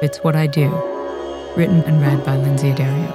It's What I Do, written and read by Lindsay Addario.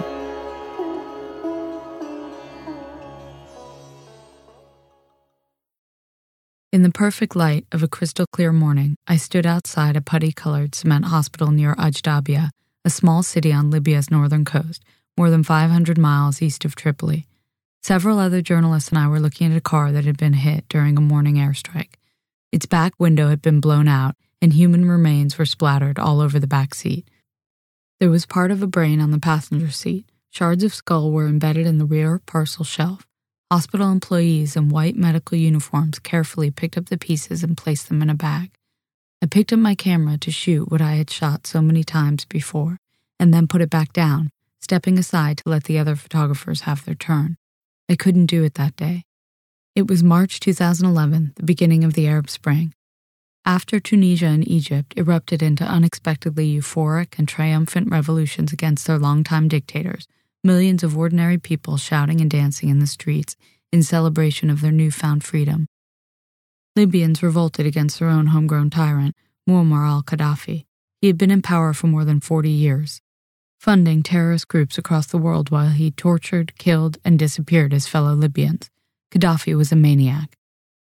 In the perfect light of a crystal-clear morning, I stood outside a putty-colored cement hospital near Ajdabiya, a small city on Libya's northern coast, more than 500 miles east of Tripoli. Several other journalists and I were looking at a car that had been hit during a morning airstrike. Its back window had been blown out, and human remains were splattered all over the back seat. There was part of a brain on the passenger seat. Shards of skull were embedded in the rear parcel shelf. Hospital employees in white medical uniforms carefully picked up the pieces and placed them in a bag. I picked up my camera to shoot what I had shot so many times before, and then put it back down, stepping aside to let the other photographers have their turn. I couldn't do it that day. It was March 2011, the beginning of the Arab Spring. After Tunisia and Egypt erupted into unexpectedly euphoric and triumphant revolutions against their longtime dictators, millions of ordinary people shouting and dancing in the streets in celebration of their newfound freedom. Libyans revolted against their own homegrown tyrant, Muammar al-Gaddafi. He had been in power for more than 40 years, funding terrorist groups across the world while he tortured, killed, and disappeared his fellow Libyans. Gaddafi was a maniac.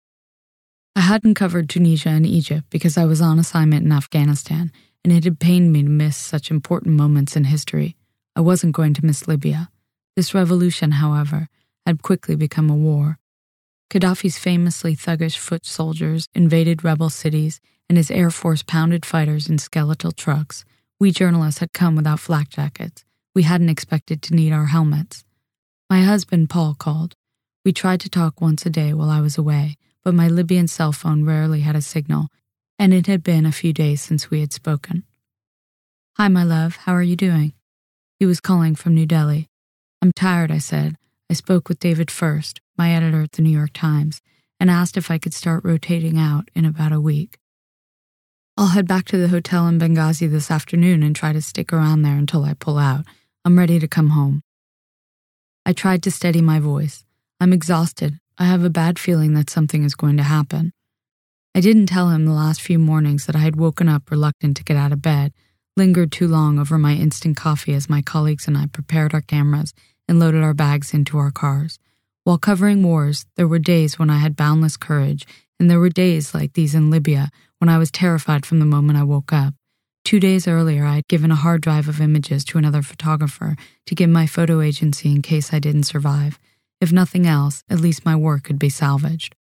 I hadn't covered Tunisia and Egypt because I was on assignment in Afghanistan, and it had pained me to miss such important moments in history. I wasn't going to miss Libya. This revolution, however, had quickly become a war. Gaddafi's famously thuggish foot soldiers invaded rebel cities, and his air force pounded fighters in skeletal trucks. We journalists had come without flak jackets. We hadn't expected to need our helmets. My husband, Paul, called. We tried to talk once a day while I was away, but my Libyan cell phone rarely had a signal, and it had been a few days since we had spoken. "Hi, my love, how are you doing?" He was calling from New Delhi. "I'm tired," I said. I spoke with David First, my editor at the New York Times, and asked if I could start rotating out in about a week. "I'll head back to the hotel in Benghazi this afternoon and try to stick around there until I pull out. I'm ready to come home." I tried to steady my voice. "I'm exhausted. I have a bad feeling that something is going to happen." I didn't tell him the last few mornings that I had woken up reluctant to get out of bed, lingered too long over my instant coffee as my colleagues and I prepared our cameras and loaded our bags into our cars. While covering wars, there were days when I had boundless courage, and there were days like these in Libya when I was terrified from the moment I woke up. 2 days earlier, I had given a hard drive of images to another photographer to give my photo agency in case I didn't survive. If nothing else, at least my work could be salvaged.